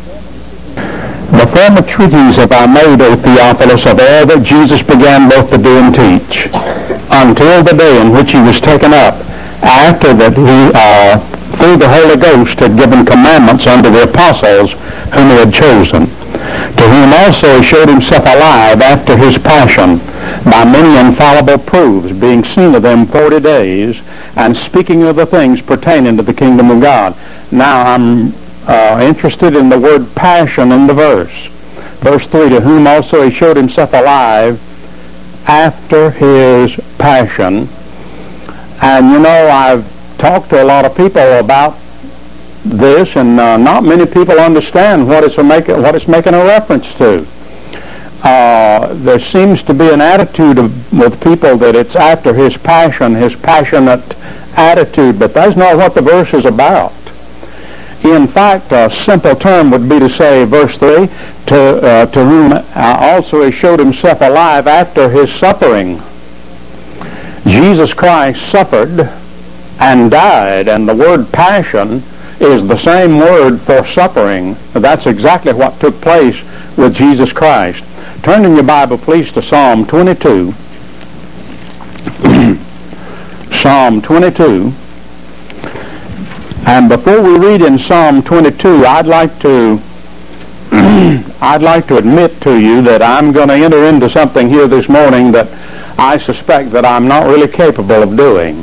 The former treatise have I made, O Theophilus, of all that Jesus began both to do and teach, until the day in which he was taken up, after that he, through the Holy Ghost, had given commandments unto the apostles whom he had chosen, to whom also he showed himself alive after his passion, by many infallible proofs, being seen of them 40 days, and speaking of the things pertaining to the kingdom of God. Now I'm interested in the word passion in the verse. Verse 3, to whom also he showed himself alive after his passion. And you know, I've talked to a lot of people about this, and not many people understand what it's making a reference to. There seems to be an attitude with people that it's after his passion, his passionate attitude, but that's not what the verse is about. In fact, a simple term would be to say, verse 3, to whom also he showed himself alive after his suffering. Jesus Christ suffered and died, and the word passion is the same word for suffering. That's exactly what took place with Jesus Christ. Turn in your Bible, please, to Psalm 22. Psalm 22. And before we read in Psalm 22, I'd like to admit to you that I'm going to enter into something here this morning that I suspect that I'm not really capable of doing.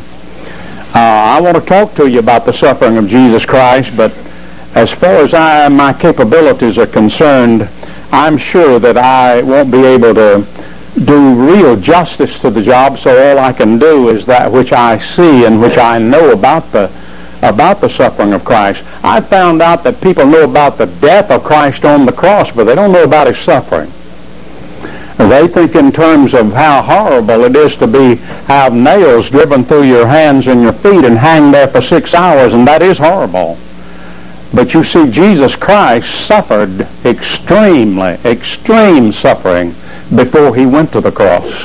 I want to talk to you about the suffering of Jesus Christ, but as far as my capabilities are concerned, I'm sure that I won't be able to do real justice to the job, so all I can do is that which I see and which I know about the suffering of Christ. I found out that people know about the death of Christ on the cross, but they don't know about his suffering. They think in terms of how horrible it is to have nails driven through your hands and your feet and hang there for 6 hours, and that is horrible. But you see, Jesus Christ suffered extreme suffering before he went to the cross.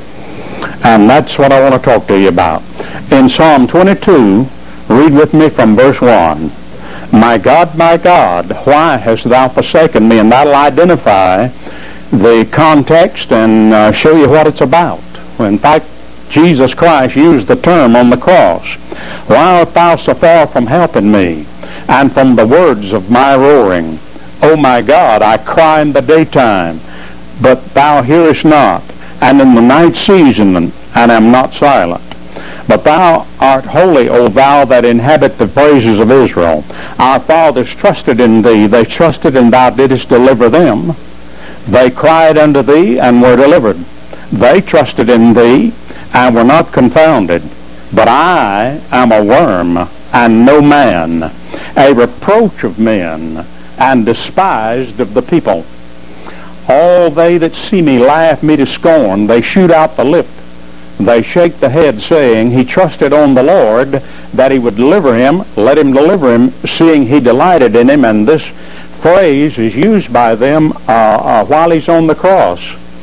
And that's what I want to talk to you about. In Psalm 22, read with me from verse 1. My God, why hast thou forsaken me? And that'll identify the context and show you what it's about. In fact, Jesus Christ used the term on the cross. Why art thou so far from helping me, and from the words of my roaring? O my God, I cry in the daytime, but thou hearest not, and in the night season, and am not silent. But thou art holy, O thou that inhabit the praises of Israel. Our fathers trusted in thee. They trusted, and thou didst deliver them. They cried unto thee, and were delivered. They trusted in thee, and were not confounded. But I am a worm, and no man, a reproach of men, and despised of the people. All they that see me laugh me to scorn. They shoot out the lip. They shake the head, saying, he trusted on the Lord, that he would deliver him. Let him deliver him, seeing he delighted in him. And this phrase is used by them while he's on the cross.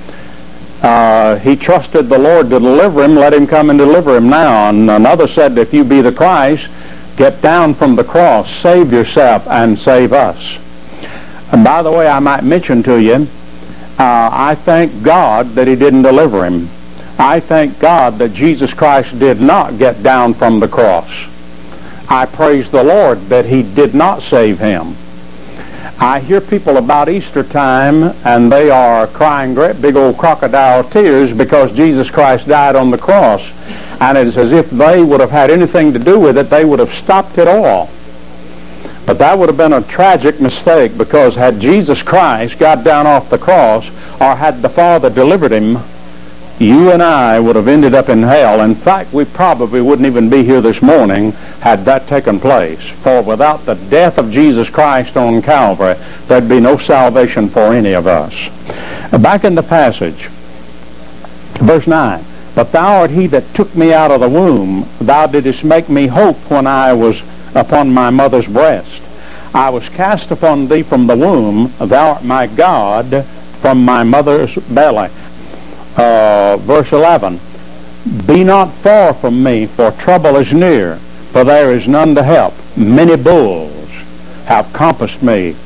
He trusted the Lord to deliver him. Let him come and deliver him now. And another said, if you be the Christ, get down from the cross, save yourself, and save us. And by the way, I might mention to you, I thank God that he didn't deliver him. I thank God that Jesus Christ did not get down from the cross. I praise the Lord that he did not save him. I hear people about Easter time, and they are crying great big old crocodile tears because Jesus Christ died on the cross. And it's as if they would have had anything to do with it, they would have stopped it all. But that would have been a tragic mistake, because had Jesus Christ got down off the cross, or had the Father delivered him, you and I would have ended up in hell. In fact, we probably wouldn't even be here this morning had that taken place. For without the death of Jesus Christ on Calvary, there'd be no salvation for any of us. Back in the passage, verse 9. But thou art he that took me out of the womb. Thou didst make me hope when I was upon my mother's breast. I was cast upon thee from the womb. Thou art my God from my mother's belly. Verse 11. Be not far from me, for trouble is near, for there is none to help. Many bulls have compassed me.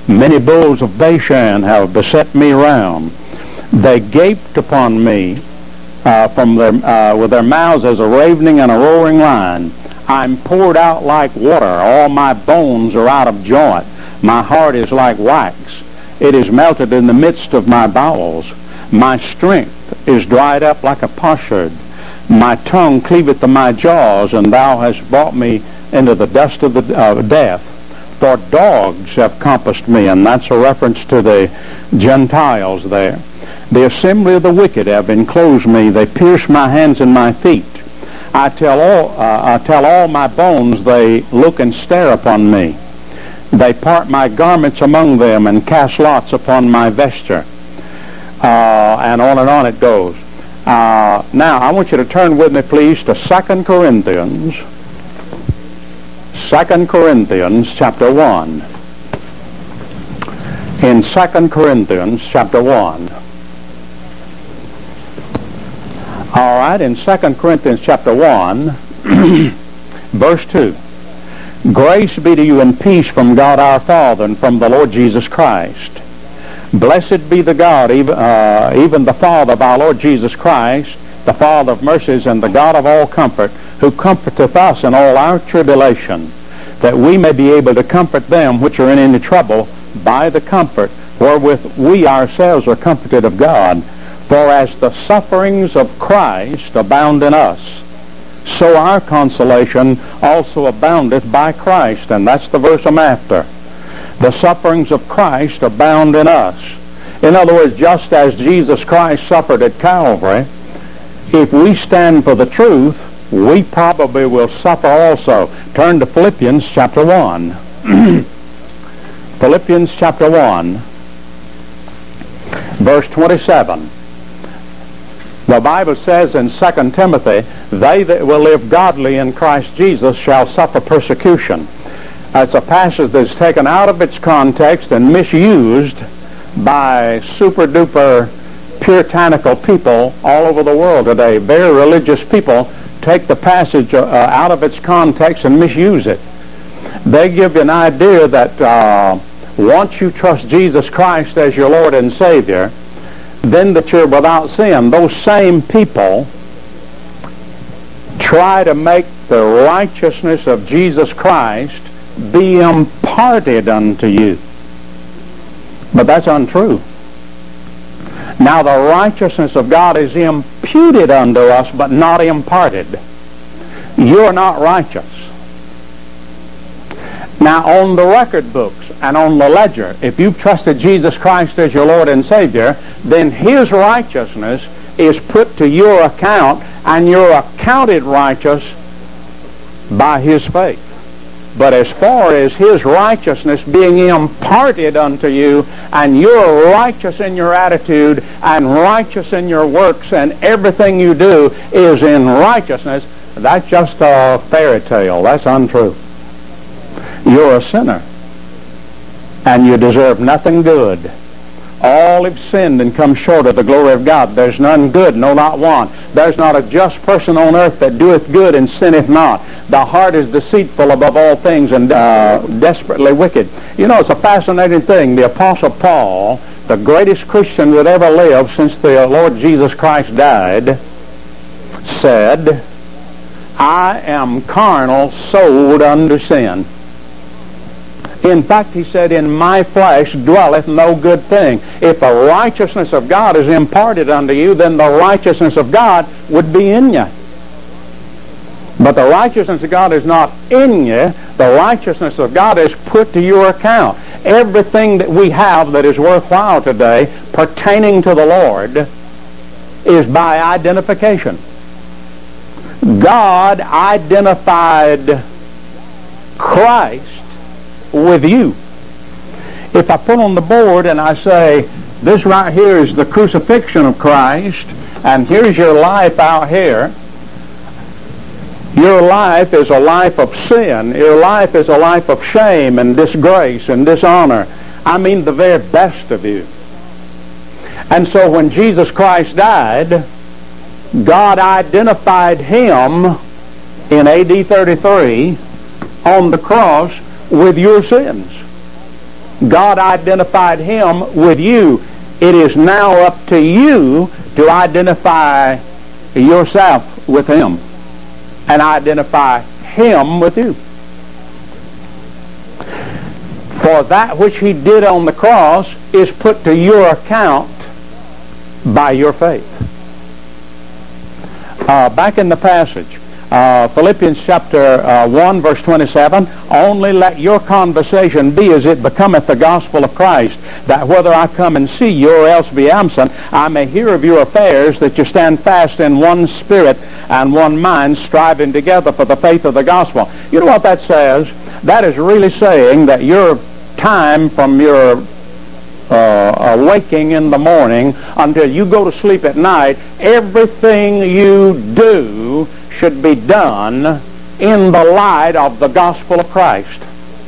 Many bulls of Bashan have beset me round. They gaped upon me with their mouths as a ravening and a roaring lion. I'm poured out like water. All my bones are out of joint. My heart is like wax. It is melted in the midst of my bowels. My strength is dried up like a potsherd. My tongue cleaveth to my jaws, and thou hast brought me into the dust of death. For dogs have compassed me, and that's a reference to the Gentiles there. The assembly of the wicked have enclosed me. They pierce my hands and my feet. I tell all my bones, they look and stare upon me. They part my garments among them and cast lots upon my vesture. And on it goes. Now, I want you to turn with me, please, to 2 Corinthians. 2 Corinthians chapter 1. In 2 Corinthians chapter 1. All right, in 2 Corinthians chapter 1, verse 2. Grace be to you and peace from God our Father and from the Lord Jesus Christ. Blessed be the God, even the Father of our Lord Jesus Christ, the Father of mercies and the God of all comfort, who comforteth us in all our tribulation, that we may be able to comfort them which are in any trouble by the comfort wherewith we ourselves are comforted of God. For as the sufferings of Christ abound in us, so our consolation also aboundeth by Christ. And that's the verse I'm after. The sufferings of Christ abound in us. In other words, just as Jesus Christ suffered at Calvary, if we stand for the truth, we probably will suffer also. Turn to Philippians chapter 1. Philippians chapter 1, verse 27. The Bible says in 2 Timothy, they that will live godly in Christ Jesus shall suffer persecution. It's a passage that's taken out of its context and misused by super-duper puritanical people all over the world today. Very religious people take the passage out of its context and misuse it. They give you an idea that once you trust Jesus Christ as your Lord and Savior, then that you're without sin. Those same people try to make the righteousness of Jesus Christ be imparted unto you. But that's untrue. Now the righteousness of God is imputed unto us, but not imparted. You're not righteous. Now on the record books and on the ledger, if you've trusted Jesus Christ as your Lord and Savior, then His righteousness is put to your account, and you're accounted righteous by His faith. But as far as His righteousness being imparted unto you, and you're righteous in your attitude and righteous in your works, and everything you do is in righteousness, that's just a fairy tale. That's untrue. You're a sinner, and you deserve nothing good. All have sinned and come short of the glory of God. There's none good, no, not one. There's not a just person on earth that doeth good and sinneth not. The heart is deceitful above all things and desperately wicked. You know, it's a fascinating thing. The Apostle Paul, the greatest Christian that ever lived since the Lord Jesus Christ died, said, I am carnal, sold under sin. In fact, he said, in my flesh dwelleth no good thing. If the righteousness of God is imparted unto you, then the righteousness of God would be in you. But the righteousness of God is not in you. The righteousness of God is put to your account. Everything that we have that is worthwhile today pertaining to the Lord is by identification. God identified Christ with you. If I put on the board and I say, this right here is the crucifixion of Christ, and here's your life out here, your life is a life of sin. Your life is a life of shame and disgrace and dishonor. I mean the very best of you. And so when Jesus Christ died, God identified Him in AD 33 on the cross with your sins. God identified him with you. It is now up to you to identify yourself with him and identify him with you. For that which he did on the cross is put to your account by your faith. Back in the passage, Philippians chapter 1, verse 27, only let your conversation be as it becometh the gospel of Christ, that whether I come and see you or else be absent, I may hear of your affairs, that you stand fast in one spirit and one mind, striving together for the faith of the gospel. You know what that says? That is really saying that your time from your waking in the morning until you go to sleep at night, everything you do should be done in the light of the gospel of Christ.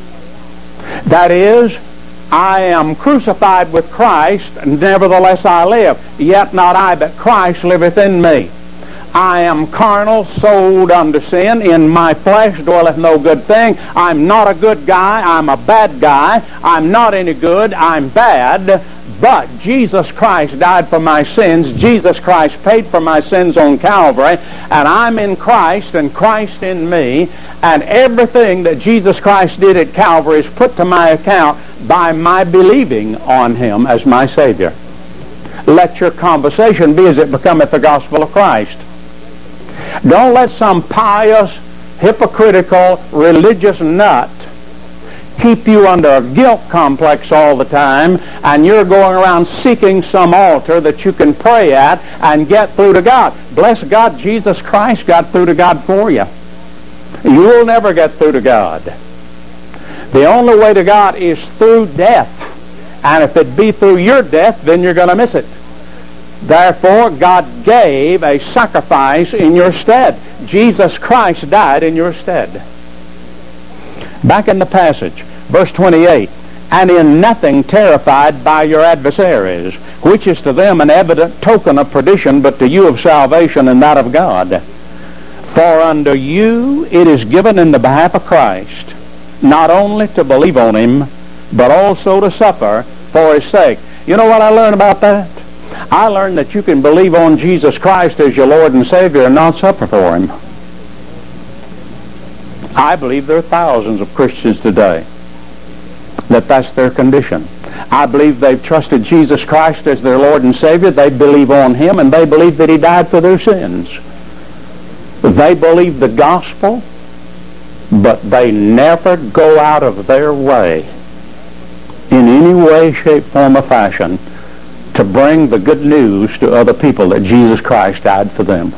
That is, I am crucified with Christ, nevertheless I live. Yet not I, but Christ liveth in me. I am carnal, sold unto sin. In my flesh dwelleth no good thing. I'm not a good guy. I'm a bad guy. I'm not any good. I'm bad. But Jesus Christ died for my sins. Jesus Christ paid for my sins on Calvary. And I'm in Christ and Christ in me. And everything that Jesus Christ did at Calvary is put to my account by my believing on him as my Savior. Let your conversation be as it becometh the gospel of Christ. Don't let some pious, hypocritical, religious nut keep you under a guilt complex all the time, and you're going around seeking some altar that you can pray at and get through to God. Bless God, Jesus Christ got through to God for you. You'll never get through to God. The only way to God is through death. And if it be through your death, then you're going to miss it. Therefore, God gave a sacrifice in your stead. Jesus Christ died in your stead. Back in the passage, verse 28, and in nothing terrified by your adversaries, which is to them an evident token of perdition, but to you of salvation and that of God. For unto you it is given in the behalf of Christ, not only to believe on him, but also to suffer for his sake. You know what I learned about that? I learned that you can believe on Jesus Christ as your Lord and Savior and not suffer for him. I believe there are thousands of Christians today that's their condition. I believe they've trusted Jesus Christ as their Lord and Savior. They believe on him, and they believe that he died for their sins. They believe the gospel, but they never go out of their way in any way, shape, form, or fashion to bring the good news to other people that Jesus Christ died for them.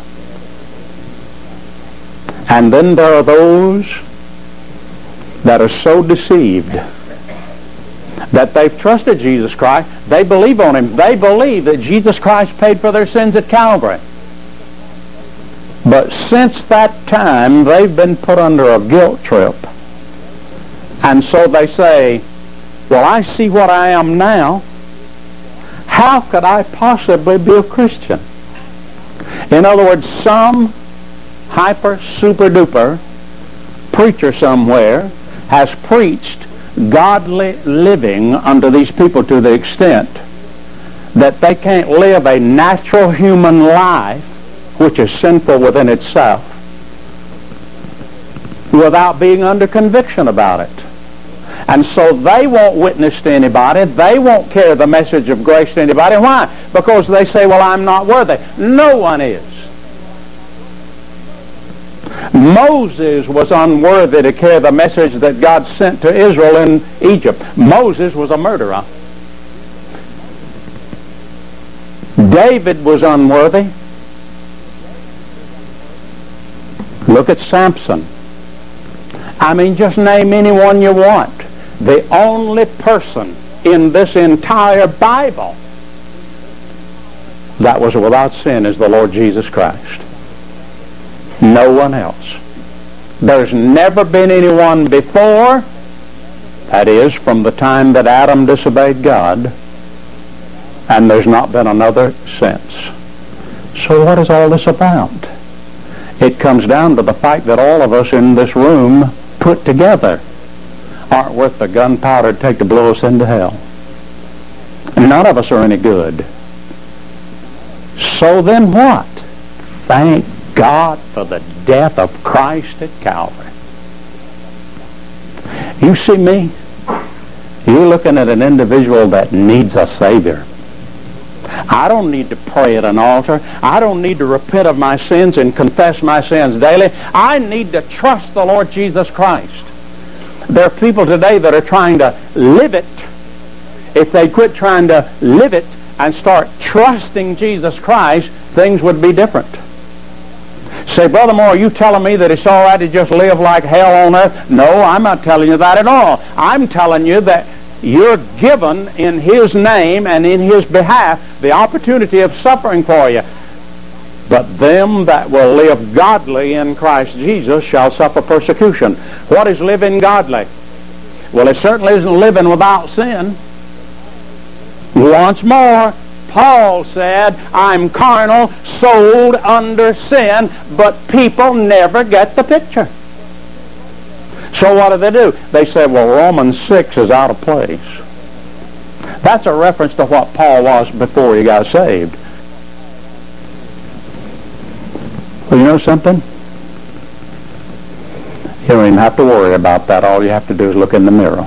And then there are those that are so deceived that they've trusted Jesus Christ. They believe on him. They believe that Jesus Christ paid for their sins at Calvary. But since that time, they've been put under a guilt trip. And so they say, well, I see what I am now. How could I possibly be a Christian? In other words, some hyper, super duper preacher somewhere has preached godly living unto these people to the extent that they can't live a natural human life, which is sinful within itself, without being under conviction about it. And so they won't witness to anybody. They won't carry the message of grace to anybody. Why? Because they say, well, I'm not worthy. No one is. Moses was unworthy to carry the message that God sent to Israel in Egypt. Moses was a murderer. David was unworthy. Look at Samson. I mean, just name anyone you want. The only person in this entire Bible that was without sin is the Lord Jesus Christ. No one else. There's never been anyone before, that is, from the time that Adam disobeyed God, and there's not been another since. So what is all this about? It comes down to the fact that all of us in this room put together aren't worth the gunpowder to take to blow us into hell. None of us are any good. So then what? Thank God for the death of Christ at Calvary. You see me? You're looking at an individual that needs a Savior. I don't need to pray at an altar. I don't need to repent of my sins and confess my sins daily. I need to trust the Lord Jesus Christ. There are people today that are trying to live it. If they quit trying to live it and start trusting Jesus Christ, things would be different. Say, Brother Moore, are you telling me that it's all right to just live like hell on earth? No, I'm not telling you that at all. I'm telling you that you're given in His name and in His behalf the opportunity of suffering for you. But them that will live godly in Christ Jesus shall suffer persecution. What is living godly? Well, it certainly isn't living without sin. Once more, Paul said, I'm carnal, sold under sin, but people never get the picture. So what do? They say, well, Romans 6 is out of place. That's a reference to what Paul was before he got saved. Well, you know something? You don't even have to worry about that. All you have to do is look in the mirror.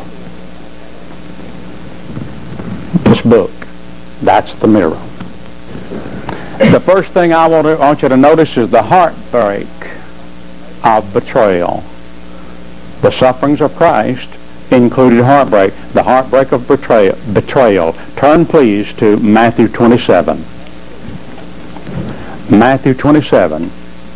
This book, that's the mirror. The first thing I want you to notice is the heartbreak of betrayal. The sufferings of Christ included heartbreak. The heartbreak of betrayal. Turn, please, to Matthew 27. Matthew 27.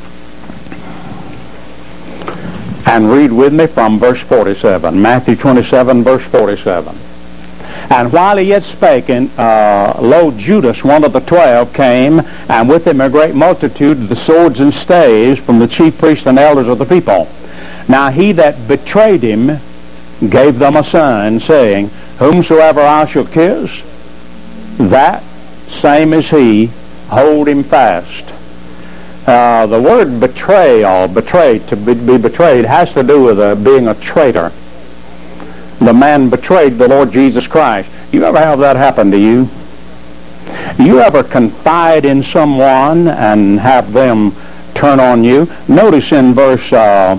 And read with me from verse 47. Matthew 27, verse 47. And while he yet spake, lo, Judas, one of the 12, came, and with him a great multitude of the swords and staves from the chief priests and elders of the people. Now he that betrayed him gave them a sign, saying, Whomsoever I shall kiss, that same is he, hold him fast. The word betrayal, to be betrayed, has to do with being a traitor. The man betrayed the Lord Jesus Christ. You ever have that happen to you? You ever confide in someone and have them turn on you? Notice in verse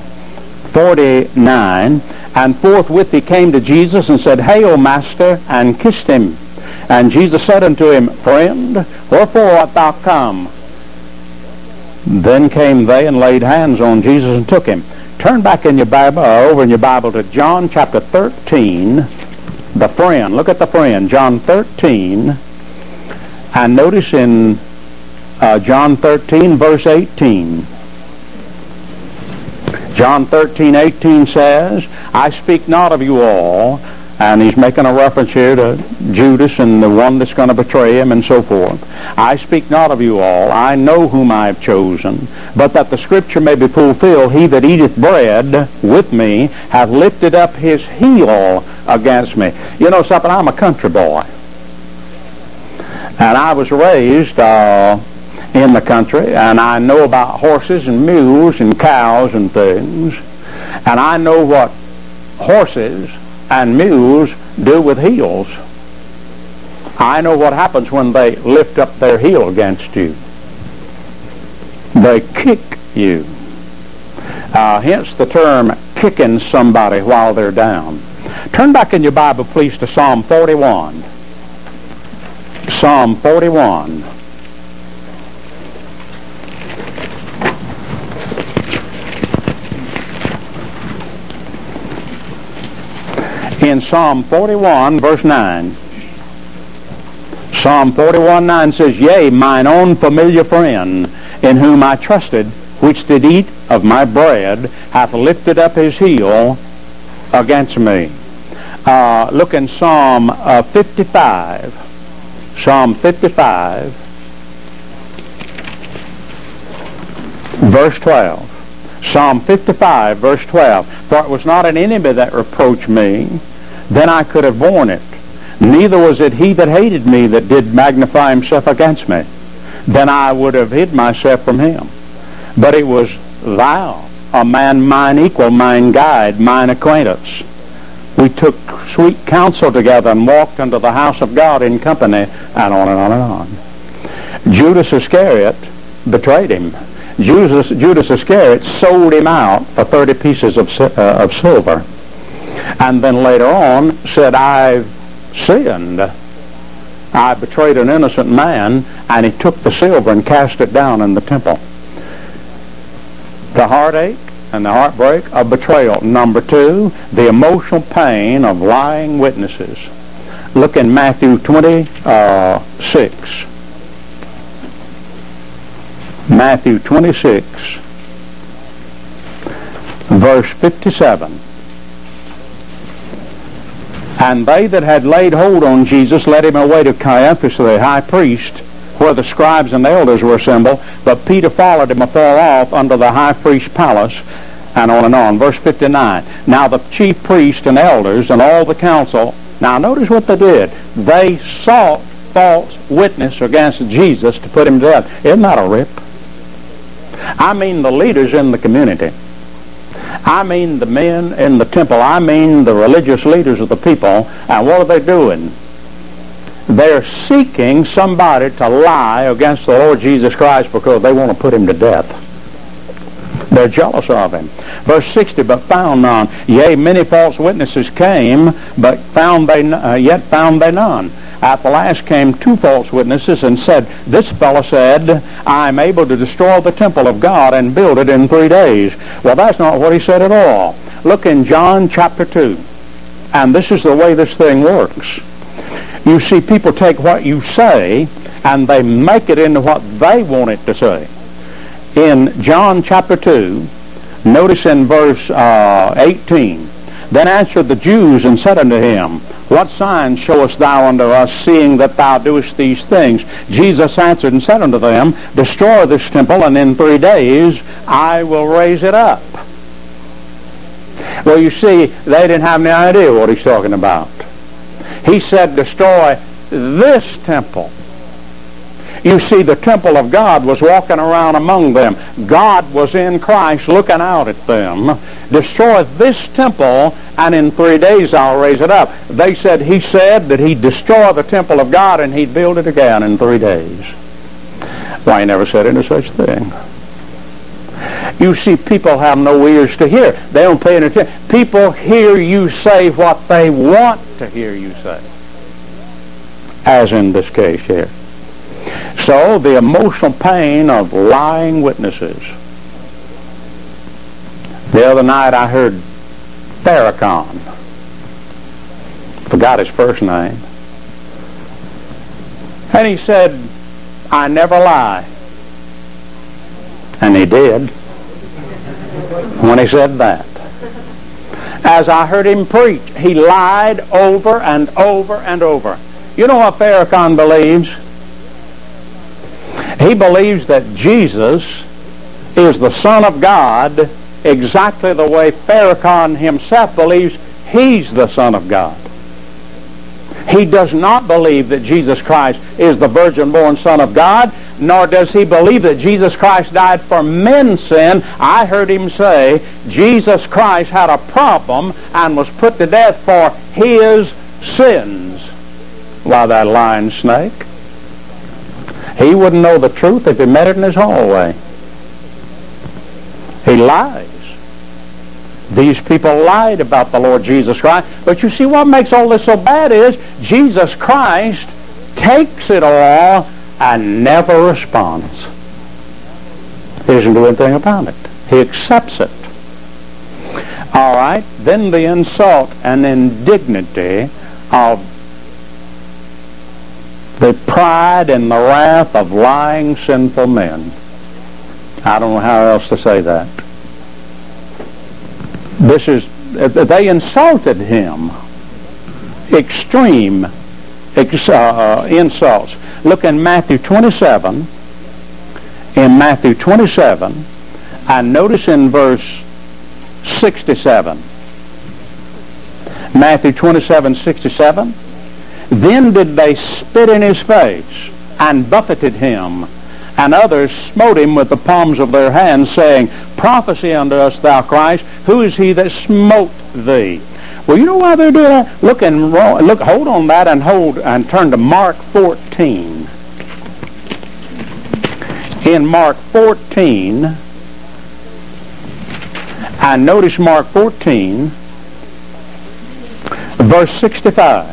49, and forthwith he came to Jesus and said, Hail, Master, and kissed him. And Jesus said unto him, Friend, wherefore art thou come? Then came they and laid hands on Jesus and took him. Turn back in your Bible, over in your Bible, to John chapter 13, the friend. Look at the friend, John 13, and notice in John 13, verse 18. John 13:18 says, I speak not of you all, and he's making a reference here to Judas and the one that's going to betray him and so forth. I speak not of you all. I know whom I have chosen, but that the scripture may be fulfilled, he that eateth bread with me hath lifted up his heel against me. You know something? I'm a country boy. And I was raised in the country, and I know about horses and mules and cows and things. And I know what horses and mules do with heels. I know what happens when they lift up their heel against you. They kick you. Hence the term kicking somebody while they're down. Turn back in your Bible, please, to Psalm 41. Psalm 41. In Psalm 41, verse 9. Psalm 41:9 says, Yea, mine own familiar friend, in whom I trusted, which did eat of my bread, hath lifted up his heel against me. Look in Psalm 55. Psalm 55, verse 12. Psalm 55, verse 12. For it was not an enemy that reproached me, then I could have borne it. Neither was it he that hated me that did magnify himself against me. Then I would have hid myself from him. But it was thou, a man mine equal, mine guide, mine acquaintance, We took sweet counsel together and walked into the house of God in company, and on and on and on. Judas Iscariot betrayed him. Judas Iscariot sold him out for 30 pieces of silver. And then later on said, I've sinned. I betrayed an innocent man, and he took the silver and cast it down in the temple. The heartache and the heartbreak of betrayal. Number 2, the emotional pain of lying witnesses. Look in Matthew 26. Matthew 26, verse 57. And they that had laid hold on Jesus led him away to Caiaphas the high priest, where the scribes and elders were assembled. But Peter followed him afar off under the high priest's palace, and on and on. Verse 59. Now the chief priests and elders and all the council, now notice what they did. They sought false witness against Jesus to put him to death. Isn't that a rip? I mean the leaders in the community. I mean the men in the temple. I mean the religious leaders of the people. And what are they doing? They're seeking somebody to lie against the Lord Jesus Christ because they want to put him to death. They're jealous of him. Verse 60, but found none. Yea, many false witnesses came, but yet found they none. At the last came 2 false witnesses and said, this fellow said, I am able to destroy the temple of God and build it in 3 days. Well, that's not what he said at all. Look in John chapter 2. And this is the way this thing works. You see, people take what you say and they make it into what they want it to say. In John chapter 2, notice in verse 18, then answered the Jews and said unto him, what sign showest thou unto us, seeing that thou doest these things? Jesus answered and said unto them, destroy this temple, and in 3 days I will raise it up. Well, you see, they didn't have any idea what he's talking about. He said, destroy this temple. You see, the temple of God was walking around among them. God was in Christ looking out at them. Destroy this temple, and in 3 days I'll raise it up. He said that he'd destroy the temple of God and he'd build it again in 3 days. Why, he never said any such thing. You see, people have no ears to hear. They don't pay any attention. People hear you say what they want to hear you say, as in this case here. So, the emotional pain of lying witnesses. The other night I heard Farrakhan. Forgot his first name. And he said, I never lie. And he did when he said that. As I heard him preach, he lied over and over and over. You know what Farrakhan believes? He believes that Jesus is the Son of God exactly the way Farrakhan himself believes he's the Son of God. He does not believe that Jesus Christ is the virgin-born Son of God, nor does he believe that Jesus Christ died for men's sin. I heard him say Jesus Christ had a problem and was put to death for his sins. Why, that lying snake. He wouldn't know the truth if he met it in his hallway. He lies. These people lied about the Lord Jesus Christ. But you see, what makes all this so bad is Jesus Christ takes it all and never responds. He doesn't do anything about it. He accepts it. All right, then the insult and indignity of the pride and the wrath of lying, sinful men. I don't know how else to say that. They insulted him. Extreme insults. Look in Matthew 27. In Matthew 27, and notice in verse 67. Matthew 27:67. Then did they spit in his face, and buffeted him, and others smote him with the palms of their hands, saying, Prophesy unto us, thou Christ, who is he that smote thee? Well, you know why they're doing that? Look, hold on that and turn to Mark 14. In Mark 14, and notice Mark 14, verse 65.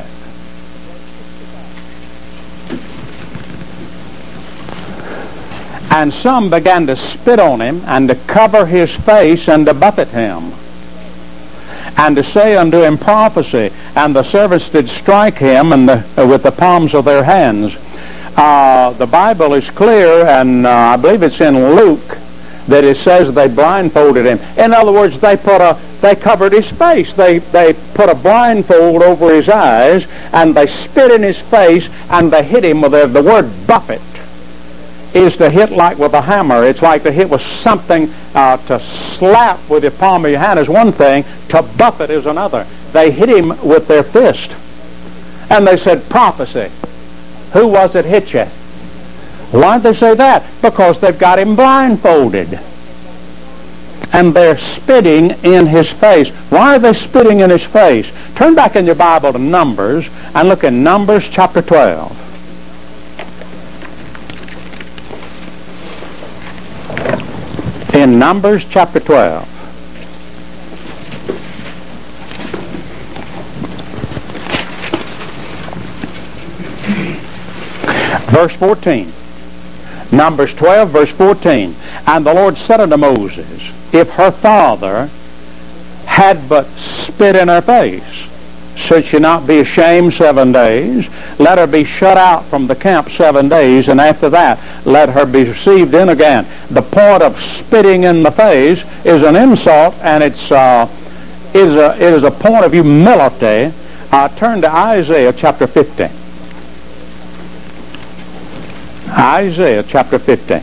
And some began to spit on him, and to cover his face, and to buffet him, and to say unto him, Prophecy. And the servants did strike him with the palms of their hands. The Bible is clear, and I believe it's in Luke, that it says they blindfolded him. In other words, they covered his face. They put a blindfold over his eyes, and they spit in his face, and they hit him with the word buffet is to hit like with a hammer. It's like to hit with something. To slap with the palm of your hand is one thing. To buffet is another. They hit him with their fist. And they said, Prophecy. Who was it hit you? Why did they say that? Because they've got him blindfolded. And they're spitting in his face. Why are they spitting in his face? Turn back in your Bible to Numbers and look in Numbers chapter 12. In Numbers chapter 12. Verse 14. Numbers 12, verse 14. And the Lord said unto Moses, If her father had but spit in her face, should she not be ashamed 7 days? Let her be shut out from the camp 7 days, and after that let her be received in again. The point of spitting in the face is an insult, and it is a point of humility. Turn to Isaiah chapter 15. Isaiah chapter 15.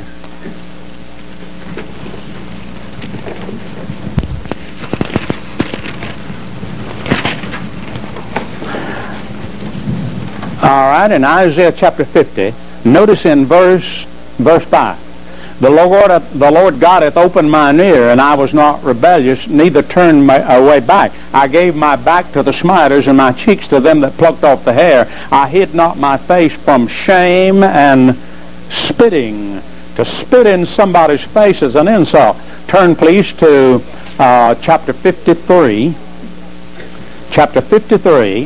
All right, in Isaiah chapter 50, notice in verse 5, The Lord God hath opened mine ear, and I was not rebellious, neither turned my away back. I gave my back to the smiters, and my cheeks to them that plucked off the hair. I hid not my face from shame and spitting. To spit in somebody's face is an insult. Turn please to chapter 53. Chapter 53.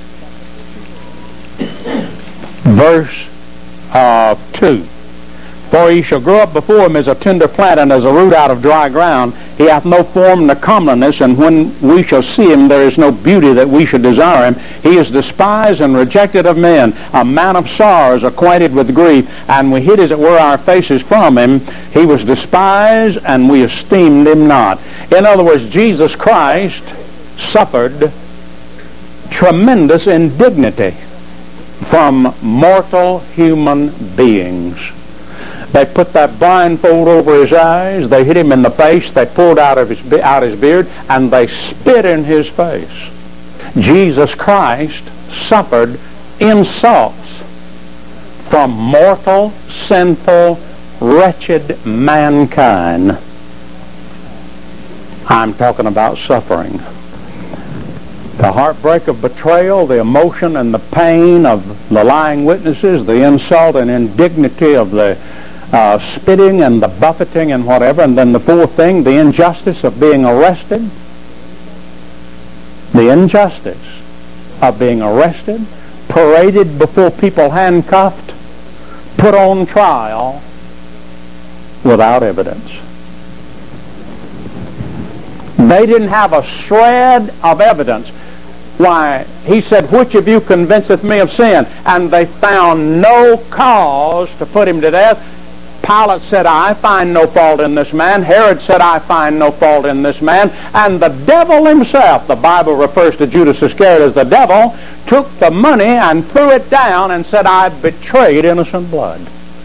Verse 2. For he shall grow up before him as a tender plant and as a root out of dry ground. He hath no form nor comeliness, and when we shall see him, there is no beauty that we should desire him. He is despised and rejected of men, a man of sorrows, acquainted with grief, and we hid as it were our faces from him. He was despised, and we esteemed him not. In other words, Jesus Christ suffered tremendous indignity from mortal human beings. They put that blindfold over his eyes, they hit him in the face, they pulled out his beard, and they spit in his face. Jesus Christ suffered insults from mortal, sinful, wretched mankind. I'm talking about suffering. The heartbreak of betrayal, the emotion and the pain of the lying witnesses, the insult and indignity of the spitting and the buffeting and whatever, and then the fourth thing, the injustice of being arrested. The injustice of being arrested, paraded before people handcuffed, put on trial without evidence. They didn't have a shred of evidence. Why, he said, which of you convinceth me of sin? And they found no cause to put him to death. Pilate said, I find no fault in this man. Herod said, I find no fault in this man. And the devil himself, the Bible refers to Judas Iscariot as the devil, took the money and threw it down and said, I betrayed innocent blood.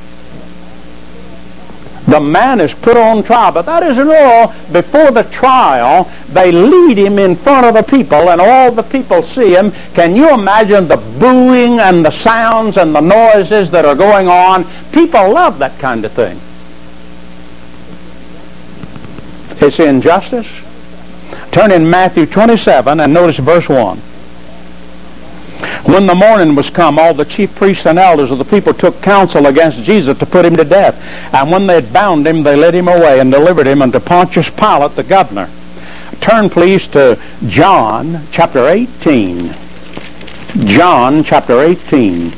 The man is put on trial, but that isn't all. Before the trial, they lead him in front of the people, and all the people see him. Can you imagine the booing and the sounds and the noises that are going on? People love that kind of thing. It's injustice. Turn in Matthew 27 and notice verse 1. When the morning was come, all the chief priests and elders of the people took counsel against Jesus to put him to death. And when they had bound him, they led him away and delivered him unto Pontius Pilate the governor. Turn please to John chapter 18. John chapter 18.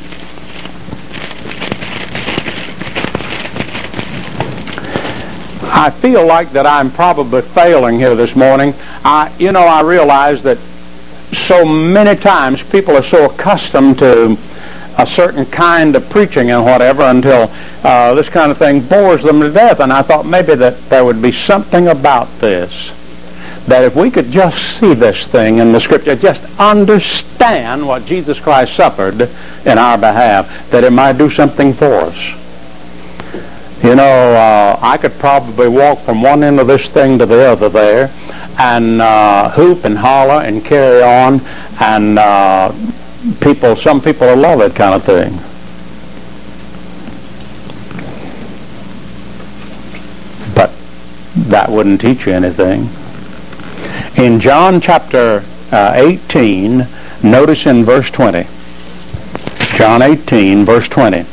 I feel like that I'm probably failing here this morning. I realize that so many times people are so accustomed to a certain kind of preaching and whatever until this kind of thing bores them to death. And I thought maybe that there would be something about this, that if we could just see this thing in the Scripture, just understand what Jesus Christ suffered in our behalf, that it might do something for us. I could probably walk from one end of this thing to the other there and hoop and holler and carry on, and some people will love that kind of thing. But that wouldn't teach you anything. In John chapter 18, notice in verse 20. John 18, verse 20.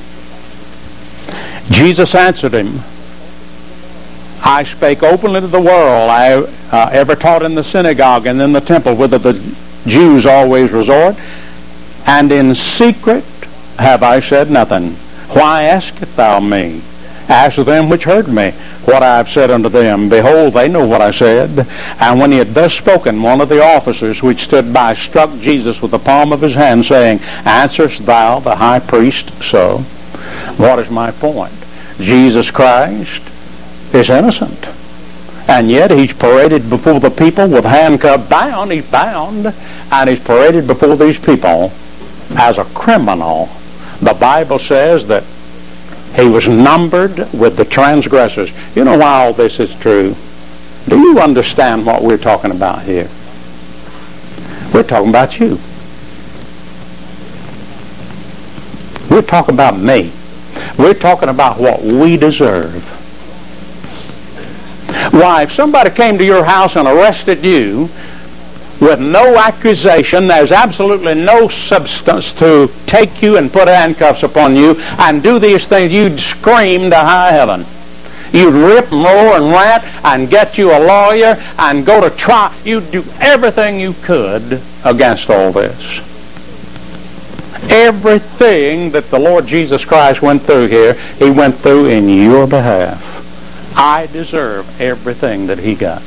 Jesus answered him, I spake openly to the world. I ever taught in the synagogue and in the temple, whither the Jews always resort, and in secret have I said nothing. Why askest thou me? Ask them which heard me what I have said unto them. Behold, they know what I said. And when he had thus spoken, one of the officers which stood by struck Jesus with the palm of his hand, saying, Answerest thou the high priest so? What is my point? Jesus Christ is innocent. And yet he's paraded before the people with handcuffs bound. He's bound. And he's paraded before these people as a criminal. The Bible says that he was numbered with the transgressors. You know why all this is true? Do you understand what we're talking about here? We're talking about you. We're talking about me. We're talking about what we deserve. Why, if somebody came to your house and arrested you with no accusation, there's absolutely no substance to take you and put handcuffs upon you and do these things, you'd scream to high heaven. You'd rip and roar and rant and get you a lawyer and go to trial. You'd do everything you could against all this. Everything that the Lord Jesus Christ went through here, he went through in your behalf. I deserve everything that he got.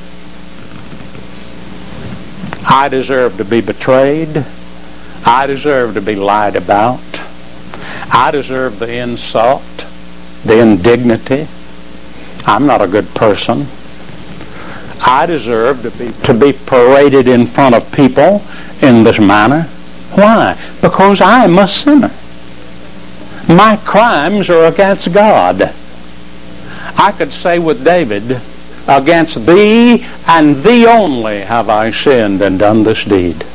I deserve to be betrayed. I deserve to be lied about. I deserve the insult, the indignity. I'm not a good person. I deserve to be paraded in front of people in this manner. Why? Because I am a sinner. My crimes are against God. I could say with David, against thee and thee only have I sinned and done this deed.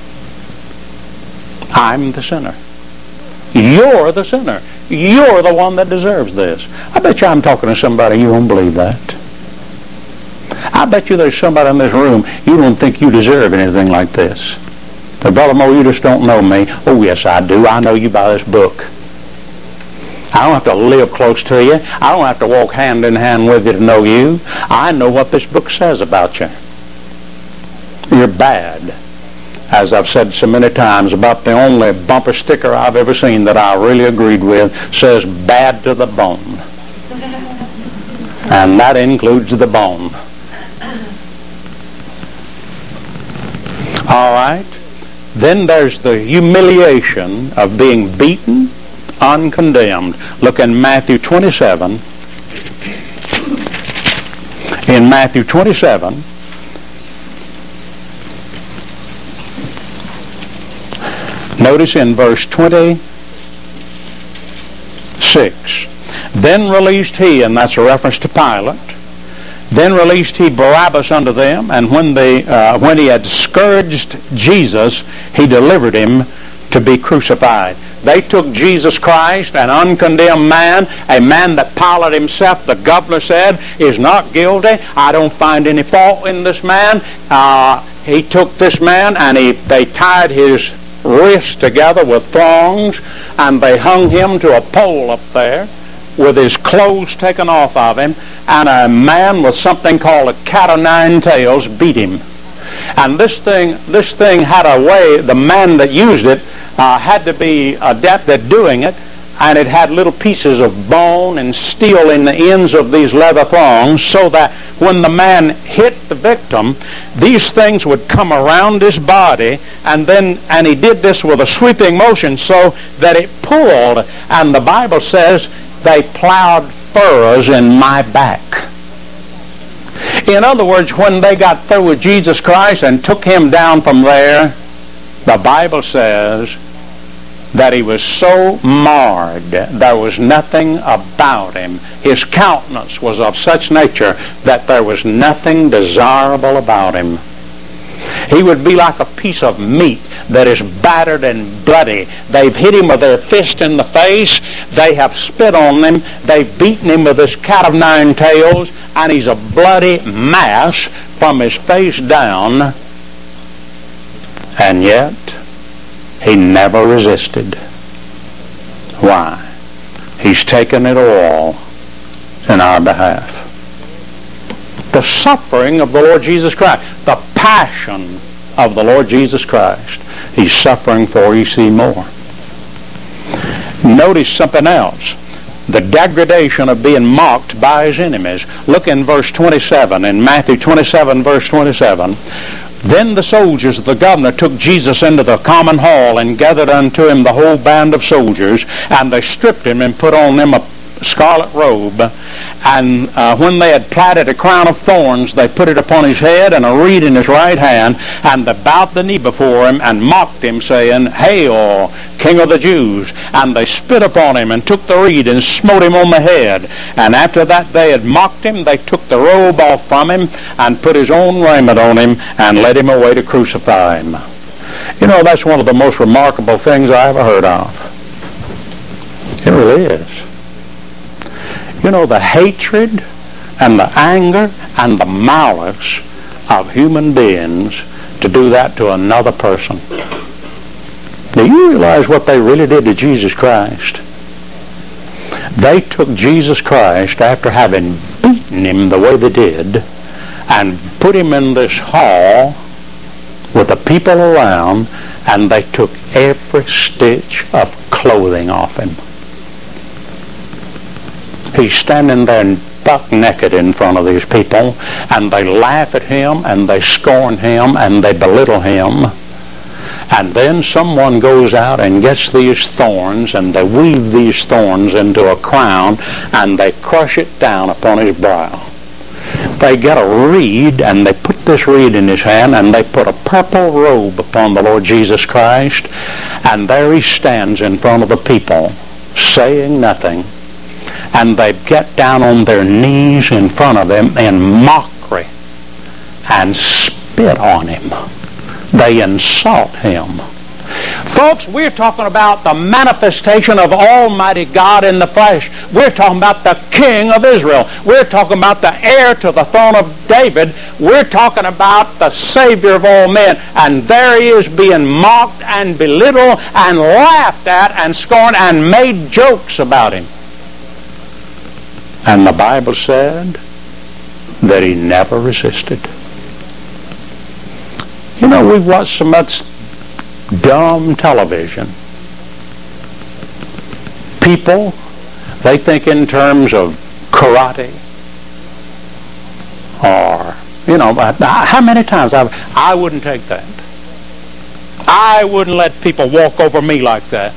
I'm the sinner. You're the sinner. You're the one that deserves this. I bet you I'm talking to somebody, you don't believe that. I bet you there's somebody in this room, you don't think you deserve anything like this. But Brother Moe, you just don't know me. Oh, yes, I do. I know you by this book. I don't have to live close to you. I don't have to walk hand in hand with you to know you. I know what this book says about you. You're bad. As I've said so many times, about the only bumper sticker I've ever seen that I really agreed with says bad to the bone. And that includes the bone. All right. Then there's the humiliation of being beaten uncondemned. Look in Matthew 27. In Matthew 27, notice in verse 26, then released he, and that's a reference to Pilate, then released he Barabbas unto them, and when he had scourged Jesus, he delivered him to be crucified. They took Jesus Christ, an uncondemned man, a man that Pilate himself, the governor, said is not guilty. I don't find any fault in this man. He took this man and they tied his wrists together with thongs, and they hung him to a pole up there with his clothes taken off of him, and a man with something called a cat o' nine tails beat him. And this thing had a way, the man that used it had to be adept at doing it, and it had little pieces of bone and steel in the ends of these leather thongs, so that when the man hit the victim, these things would come around his body, and he did this with a sweeping motion so that it pulled, and the Bible says they plowed furrows in my back. In other words, when they got through with Jesus Christ and took him down from there, the Bible says that he was so marred, there was nothing about him. His countenance was of such nature that there was nothing desirable about him. He would be like a piece of meat that is battered and bloody. They've hit him with their fist in the face. They have spit on him. They've beaten him with this cat of nine tails, and he's a bloody mass from his face down. And yet, he never resisted. Why? He's taken it all in our behalf. The suffering of the Lord Jesus Christ, the passion of the Lord Jesus Christ, he's suffering for you see more. Notice something else. The degradation of being mocked by his enemies. Look in verse 27, in Matthew 27, verse 27. Then the soldiers of the governor took Jesus into the common hall and gathered unto him the whole band of soldiers, and they stripped him and put on him a scarlet robe, and when they had plaited a crown of thorns, they put it upon his head and a reed in his right hand, and they bowed the knee before him and mocked him, saying, Hail, King of the Jews! And they spit upon him and took the reed and smote him on the head. And after that they had mocked him, they took the robe off from him and put his own raiment on him and led him away to crucify him. You know, that's one of the most remarkable things I ever heard of. It really is. You know, the hatred and the anger and the malice of human beings to do that to another person. Do you realize what they really did to Jesus Christ? They took Jesus Christ after having beaten him the way they did and put him in this hall with the people around, and they took every stitch of clothing off him. He's standing there buck naked in front of these people, and they laugh at him, and they scorn him, and they belittle him. And then someone goes out and gets these thorns, and they weave these thorns into a crown, and they crush it down upon his brow. They get a reed, and they put this reed in his hand, and they put a purple robe upon the Lord Jesus Christ, and there he stands in front of the people, saying nothing. And they get down on their knees in front of him in mockery and spit on him. They insult him. Folks, we're talking about the manifestation of Almighty God in the flesh. We're talking about the King of Israel. We're talking about the heir to the throne of David. We're talking about the Savior of all men. And there he is being mocked and belittled and laughed at and scorned and made jokes about him. And the Bible said that he never resisted. You know, we've watched so much dumb television. People, they think in terms of karate, or, you know, how many times I wouldn't take that. I wouldn't let people walk over me like that.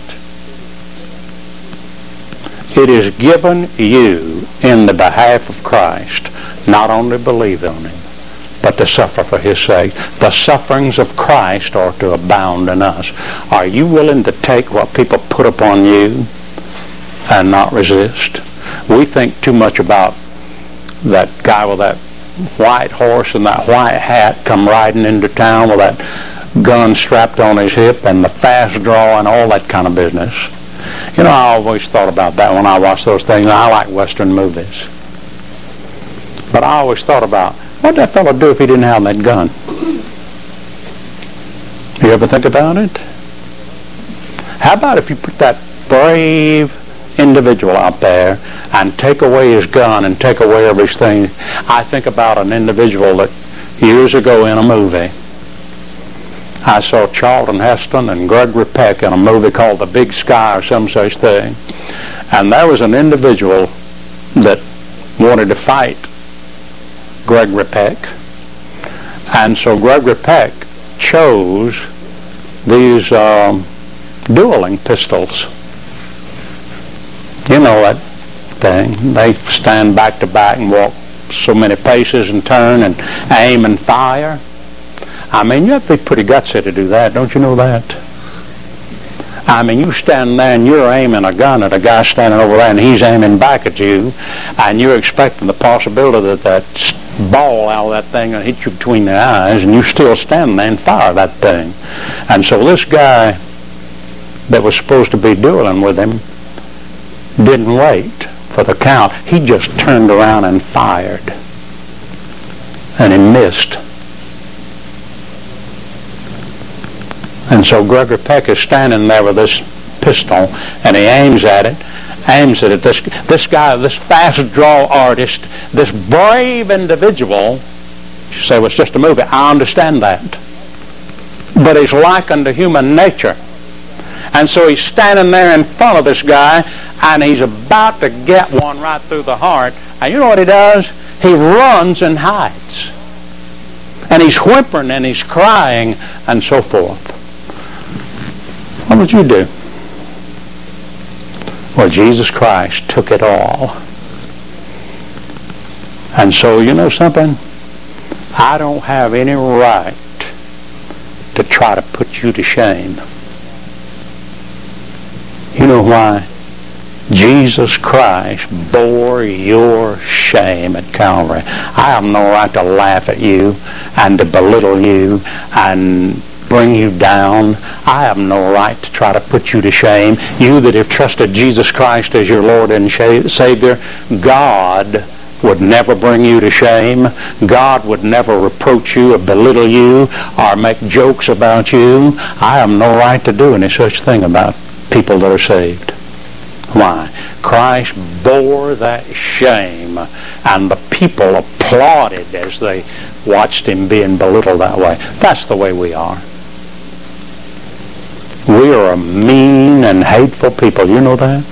It is given you in the behalf of Christ not only believe on him, but to suffer for his sake. The sufferings of Christ are to abound in us. Are you willing to take what people put upon you and not resist? We think too much about that guy with that white horse and that white hat come riding into town with that gun strapped on his hip and the fast draw and all that kind of business. You know, I always thought about that when I watched those things. I like Western movies. But I always thought about, what did that fellow do if he didn't have that gun? You ever think about it? How about if you put that brave individual out there and take away his gun and take away everything? I think about an individual that years ago in a movie, I saw Charlton Heston and Gregory Peck in a movie called The Big Sky or some such thing. And there was an individual that wanted to fight Gregory Peck. And so Gregory Peck chose these dueling pistols. You know that thing. They stand back to back and walk so many paces and turn and aim and fire. I mean, you have to be pretty gutsy to do that. Don't you know that? I mean, you stand there and you're aiming a gun at a guy standing over there and he's aiming back at you, and you're expecting the possibility that that ball out of that thing will hit you between the eyes, and you still stand there and fire that thing. And so this guy that was supposed to be dueling with him didn't wait for the count. He just turned around and fired. And he missed. And so Gregory Peck is standing there with this pistol, and he aims at it. This guy, this fast draw artist, this brave individual. You say, well, it's just a movie. I understand that. But he's likened to human nature. And so he's standing there in front of this guy, and he's about to get one right through the heart. And you know what he does? He runs and hides. And he's whimpering and he's crying and so forth. What would you do? Well, Jesus Christ took it all. And so, you know something? I don't have any right to try to put you to shame. You know why? Jesus Christ bore your shame at Calvary. I have no right to laugh at you and to belittle you and bring you down. I have no right to try to put you to shame. You that have trusted Jesus Christ as your Lord and Savior, God would never bring you to shame. God would never reproach you or belittle you or make jokes about you. I have no right to do any such thing about people that are saved. Why? Christ bore that shame, and the people applauded as they watched him being belittled that way. That's the way we are. We are a mean and hateful people. You know that?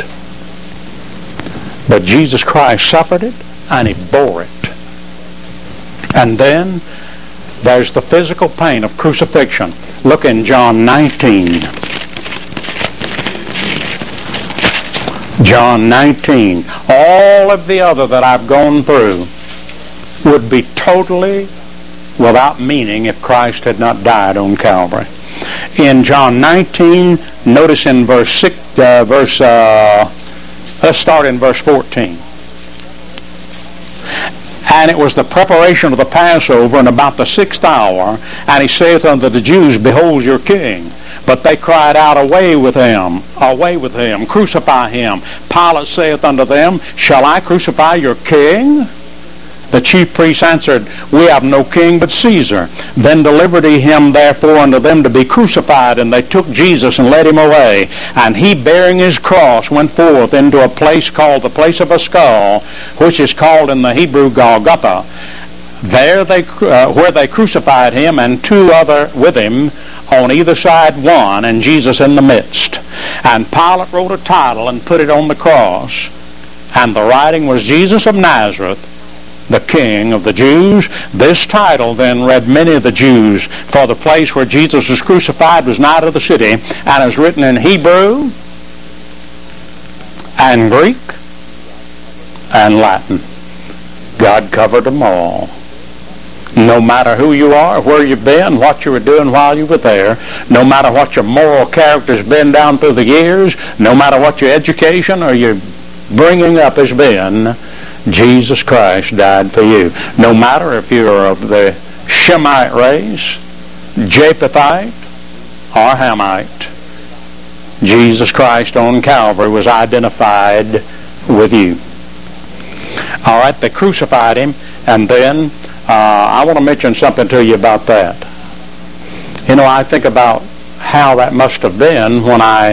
But Jesus Christ suffered it, and he bore it. And then there's the physical pain of crucifixion. Look in John 19. John 19. All of the other that I've gone through would be totally without meaning if Christ had not died on Calvary. In John 19, notice in let's start in verse 14. And it was the preparation of the Passover, and about the 6th hour, and he saith unto the Jews, Behold your king. But they cried out, Away with him, crucify him. Pilate saith unto them, Shall I crucify your king? The chief priests answered, We have no king but Caesar. Then delivered he him therefore unto them to be crucified. And they took Jesus and led him away. And he, bearing his cross, went forth into a place called the place of a skull, which is called in the Hebrew Golgotha. There where they crucified him, and two other with him, on either side one, and Jesus in the midst. And Pilate wrote a title and put it on the cross. And the writing was Jesus of Nazareth, the King of the Jews. This title then read many of the Jews, for the place where Jesus was crucified was nigh to the city, and is written in Hebrew and Greek and Latin. God covered them all. No matter who you are, where you've been, what you were doing while you were there, no matter what your moral character's been down through the years, no matter what your education or your bringing up has been, Jesus Christ died for you. No matter if you're of the Shemite race, Japhethite, or Hamite, Jesus Christ on Calvary was identified with you. All right, they crucified him, and then I want to mention something to you about that. You know, I think about how that must have been when I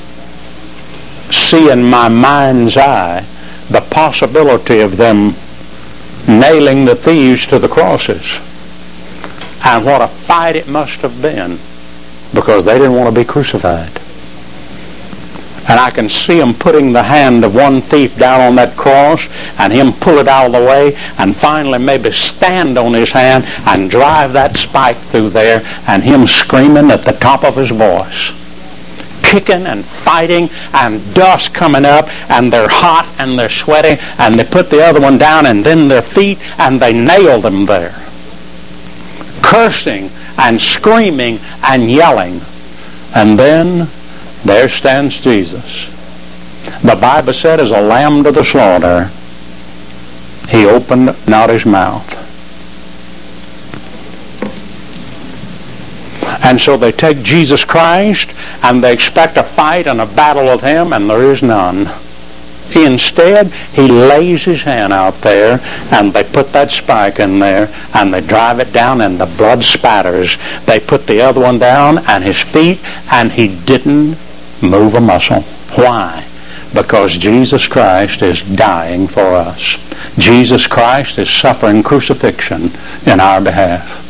see in my mind's eye the possibility of them nailing the thieves to the crosses. And what a fight it must have been, because they didn't want to be crucified. And I can see him putting the hand of one thief down on that cross and him pull it out of the way and finally maybe stand on his hand and drive that spike through there, and him screaming at the top of his voice, kicking and fighting, and dust coming up, and they're hot and they're sweating, and they put the other one down, and then their feet, and they nailed them there, cursing and screaming and yelling. And then there stands Jesus. The Bible said, as a lamb to the slaughter, he opened not his mouth. And so they take Jesus Christ and they expect a fight and a battle with him, and there is none. Instead, he lays his hand out there, and they put that spike in there, and they drive it down, and the blood spatters. They put the other one down, and his feet, and he didn't move a muscle. Why? Because Jesus Christ is dying for us. Jesus Christ is suffering crucifixion in our behalf.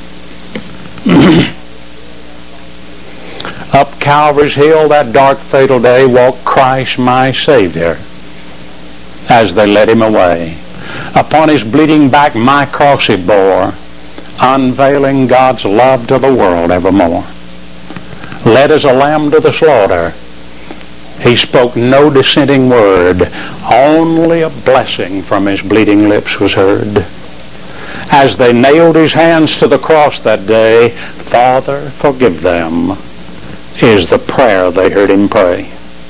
Up Calvary's hill that dark fatal day walked Christ my Savior as they led him away. Upon his bleeding back my cross he bore, unveiling God's love to the world evermore. Led as a lamb to the slaughter, he spoke no dissenting word, only a blessing from his bleeding lips was heard. As they nailed his hands to the cross that day, Father, forgive them, is the prayer they heard him pray.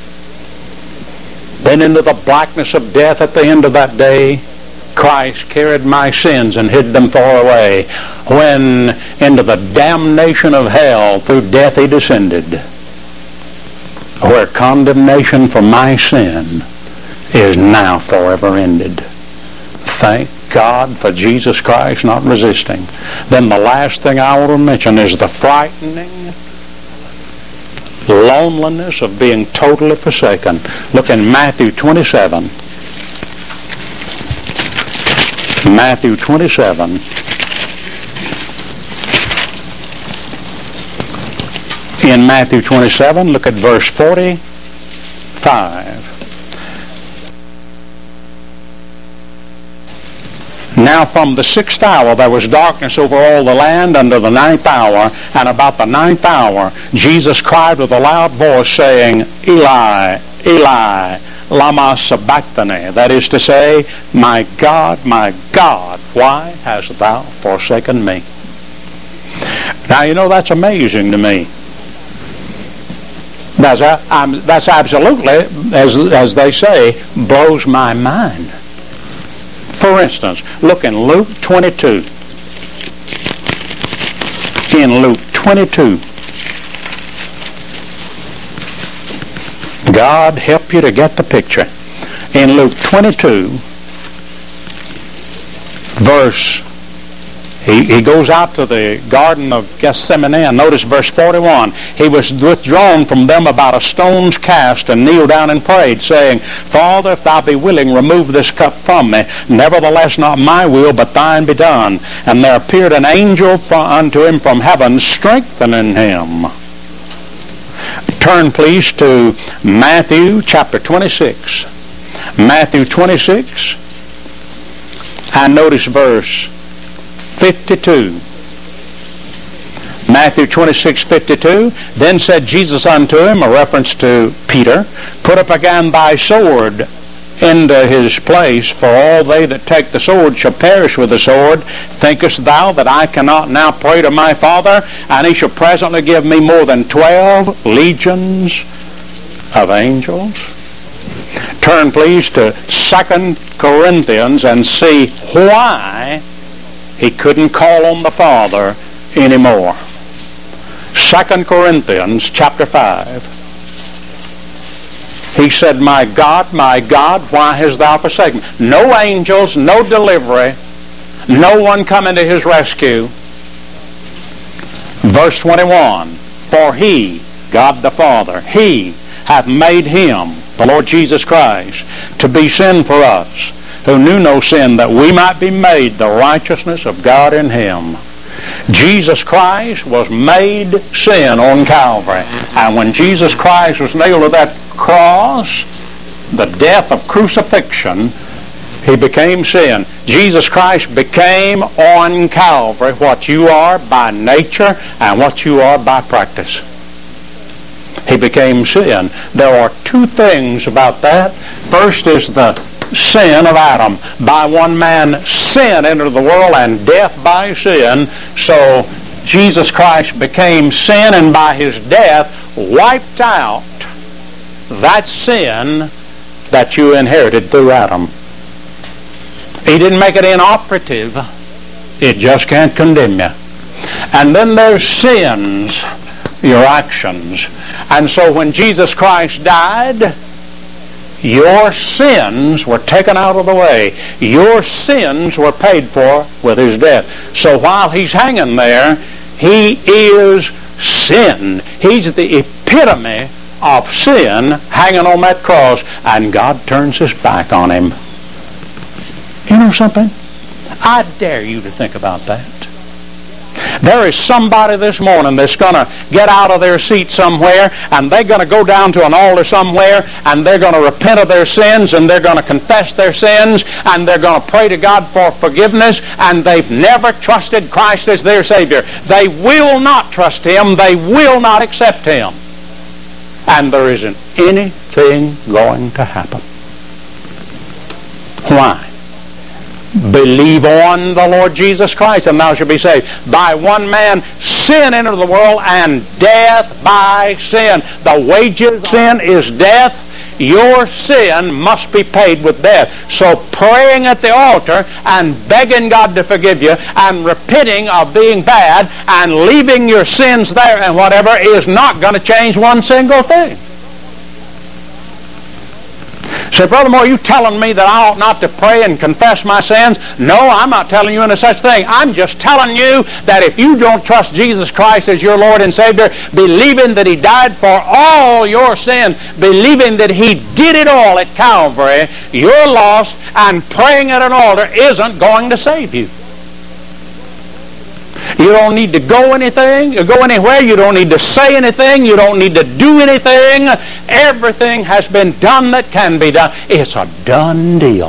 Then into the blackness of death at the end of that day, Christ carried my sins and hid them far away. When into the damnation of hell through death he descended, where condemnation for my sin is now forever ended. Thank God for Jesus Christ not resisting. Then the last thing I want to mention is the frightening loneliness of being totally forsaken. Look in Matthew 27. Matthew 27. In Matthew 27, look at verse 45. Now from the 6th hour there was darkness over all the land unto the 9th hour, and about the 9th hour Jesus cried with a loud voice, saying, Eli, Eli, lama sabachthani, that is to say, my God, why hast thou forsaken me? Now, you know, that's amazing to me. That's absolutely, as they say, blows my mind. For instance, look in Luke 22. In Luke 22. God help you to get the picture. In Luke 22, verse, he goes out to the Garden of Gethsemane, and notice verse 41. He was withdrawn from them about a stone's cast, and kneeled down and prayed, saying, Father, if thou be willing, remove this cup from me. Nevertheless, not my will, but thine be done. And there appeared an angel unto him from heaven, strengthening him. Turn, please, to Matthew chapter 26. Matthew 26, and notice verse 52. Matthew 26:52. Then said Jesus unto him, a reference to Peter, Put up again thy sword into his place, for all they that take the sword shall perish with the sword. Thinkest thou that I cannot now pray to my Father, and he shall presently give me more than 12 legions of angels? Turn, please, to 2 Corinthians and see why he couldn't call on the Father anymore. 2 Corinthians chapter 5. He said, my God, why hast thou forsaken me? No angels, no delivery, no one coming to his rescue. Verse 21, for he, God the Father, he hath made him, the Lord Jesus Christ, to be sin for us, who knew no sin, that we might be made the righteousness of God in him. Jesus Christ was made sin on Calvary. And when Jesus Christ was nailed to that cross, the death of crucifixion, he became sin. Jesus Christ became on Calvary what you are by nature and what you are by practice. He became sin. There are two things about that. First is the sin of Adam. By one man sin entered the world, and death by sin. So Jesus Christ became sin, and by his death wiped out that sin that you inherited through Adam. He didn't make it inoperative. It just can't condemn you. And then there's sins, your actions. And so when Jesus Christ died, your sins were taken out of the way. Your sins were paid for with his death. So while he's hanging there, he is sin. He's the epitome of sin hanging on that cross, and God turns his back on him. You know something? I dare you to think about that. There is somebody this morning that's going to get out of their seat somewhere, and they're going to go down to an altar somewhere, and they're going to repent of their sins, and they're going to confess their sins, and they're going to pray to God for forgiveness, and they've never trusted Christ as their Savior. They will not trust him. They will not accept him. And there isn't anything going to happen. Why? Believe on the Lord Jesus Christ, and thou shalt be saved. By one man sin entered the world, and death by sin. The wages of sin is death. Your sin must be paid with death. So praying at the altar and begging God to forgive you and repenting of being bad and leaving your sins there and whatever is not going to change one single thing. Say, Brother Moore, are you telling me that I ought not to pray and confess my sins? No, I'm not telling you any such thing. I'm just telling you that if you don't trust Jesus Christ as your Lord and Savior, believing that he died for all your sins, believing that he did it all at Calvary, you're lost, and praying at an altar isn't going to save you. You don't need to go anywhere. You don't need to say anything. You don't need to do anything. Everything has been done that can be done. It's a done deal.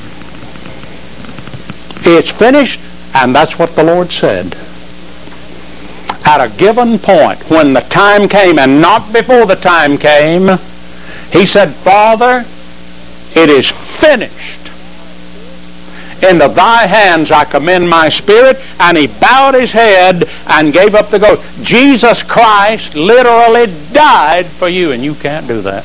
It's finished, and that's what the Lord said. At a given point, when the time came, and not before the time came, he said, Father, it is finished. Into thy hands I commend my spirit. And he bowed his head and gave up the ghost. Jesus Christ literally died for you, and you can't do that.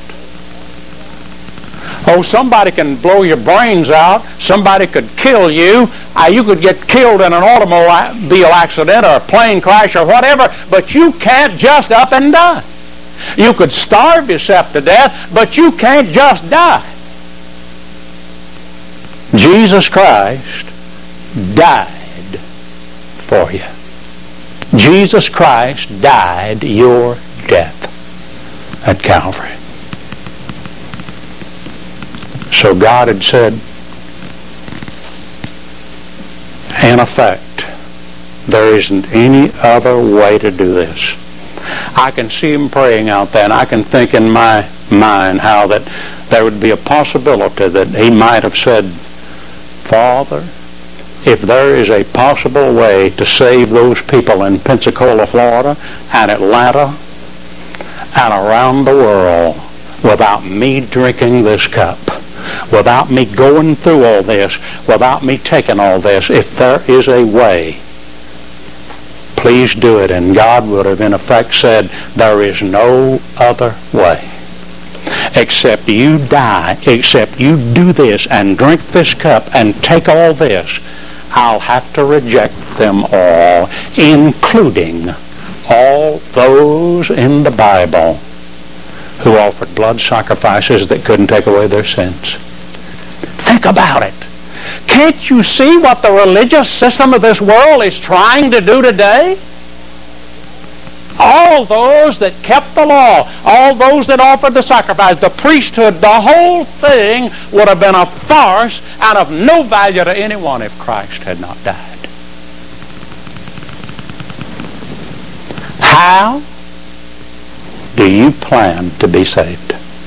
Oh, somebody can blow your brains out. Somebody could kill you. You could get killed in an automobile accident or a plane crash or whatever, but you can't just up and die. You could starve yourself to death, but you can't just die. Jesus Christ died for you. Jesus Christ died your death at Calvary. So God had said, in effect, there isn't any other way to do this. I can see him praying out there, and I can think in my mind how that there would be a possibility that he might have said, Father, if there is a possible way to save those people in Pensacola, Florida, and Atlanta, and around the world without me drinking this cup, without me going through all this, without me taking all this, if there is a way, please do it. And God would have in effect said, there is no other way. Except you die, except you do this and drink this cup and take all this, I'll have to reject them all, including all those in the Bible who offered blood sacrifices that couldn't take away their sins. Think about it. Can't you see what the religious system of this world is trying to do today? All those that kept the law, all those that offered the sacrifice, the priesthood, the whole thing would have been a farce and of no value to anyone if Christ had not died. How do you plan to be saved?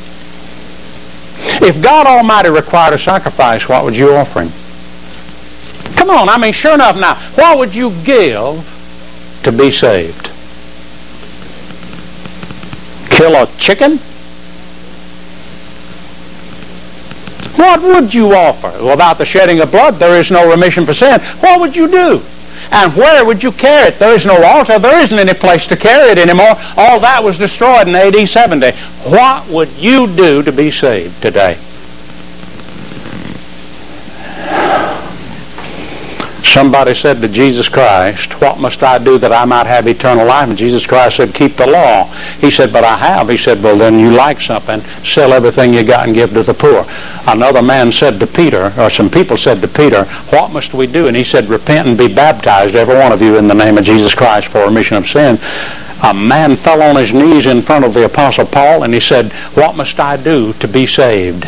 If God Almighty required a sacrifice, what would you offer Him? Come on, I mean, sure enough now, what would you give to be saved? Kill a chicken? What would you offer? Without the shedding of blood, there is no remission for sin. What would you do? And where would you carry it? There is no altar. There isn't any place to carry it anymore. All that was destroyed in AD 70. What would you do to be saved today? Somebody said to Jesus Christ, "What must I do that I might have eternal life?" And Jesus Christ said, "Keep the law." He said, "But I have." He said, "Well, then you like something. Sell everything you got and give to the poor." Another man said to Peter, or some people said to Peter, "What must we do?" And he said, "Repent and be baptized, every one of you, in the name of Jesus Christ for remission of sin." A man fell on his knees in front of the Apostle Paul and he said, "What must I do to be saved?"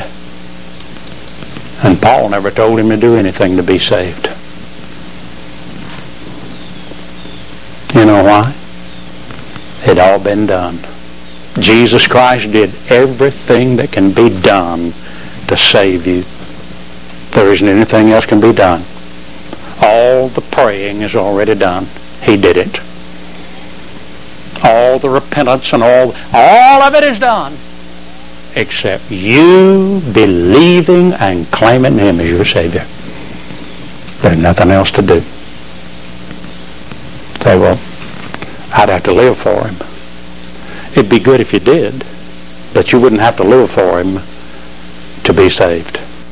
And Paul never told him to do anything to be saved. You know why? It all been done. Jesus Christ did everything that can be done to save you. There isn't anything else can be done. All the praying is already done. He did it. All the repentance and all of it is done, except you believing and claiming Him as your Savior. There's nothing else to do. Say, well, I'd have to live for Him. It'd be good if you did, but you wouldn't have to live for Him to be saved.